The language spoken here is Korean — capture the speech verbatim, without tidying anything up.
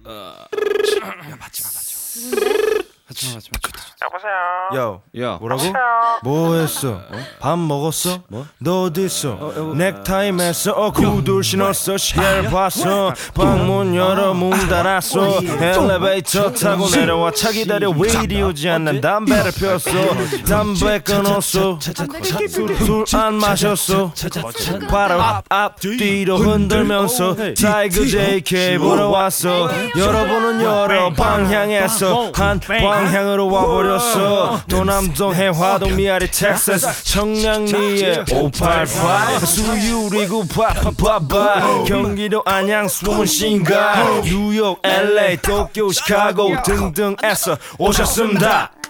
야 받지마 받지마 받지마 받지마. 여보세요. 야 뭐라고? 뭐 했어? 어? 밥 먹었어? 뭐? 너 어디 있어? 어, 넥타이 맸어? 어, 구두 신었어? 시계를 봤어? 방문 열어 문 닫았어? 엘리베이터 타고 내려와 차 기다려 왜 이리 오지 않는 담배를 폈어? 담배 끊었어? 술 안 마셨어? 바로 앞뒤로 흔들면서 타이거 제이케이 보러 왔어. 여러분은 여러 방향에서 한 방향으로 와버렸어. 도남동 해화동 미아리 텍사스 청량리에 오팔팔 수유리구 파파파파 경기도 안양 수원신가 뉴욕 엘에이 도쿄 시카고 등등에서 오셨습니다.